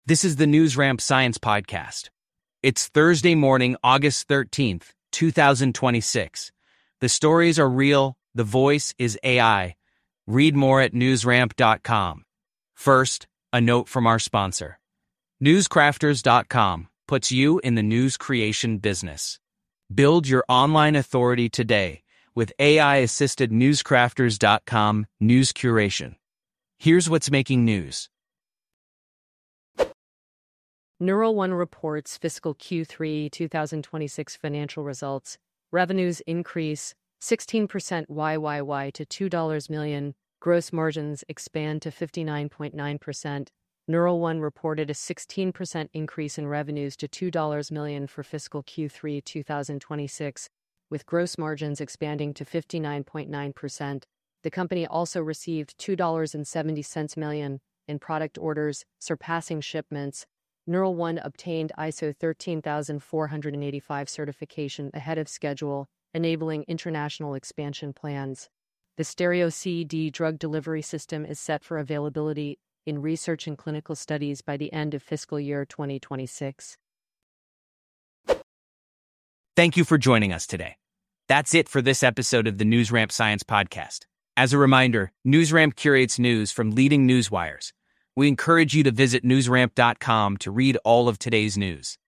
This is the NewsRamp Science Podcast. It's Thursday morning, August 13th, 2026. The stories are real. The voice is AI. Read more at newsramp.com. First, a note from our sponsor. Newscrafters.com puts you in the news creation business. Build your online authority today with AI-assisted Newscrafters.com news curation. Here's what's making news. Neural One reports fiscal Q3 2026 financial results. Revenues increase 16% YYY to $2 million. Gross margins expand to 59.9%. Neural One reported a 16% increase in revenues to $2 million for fiscal Q3 2026, with gross margins expanding to 59.9%. The company also received $2.70 million in product orders, surpassing shipments. Neural One obtained ISO 13485 certification ahead of schedule, enabling international expansion plans. The Stereo CED drug delivery system is set for availability in research and clinical studies by the end of fiscal year 2026. Thank you for joining us today. That's it for this episode of the NewsRamp Science Podcast. As a reminder, NewsRamp curates news from leading news wires. We encourage you to visit newsramp.com to read all of today's news.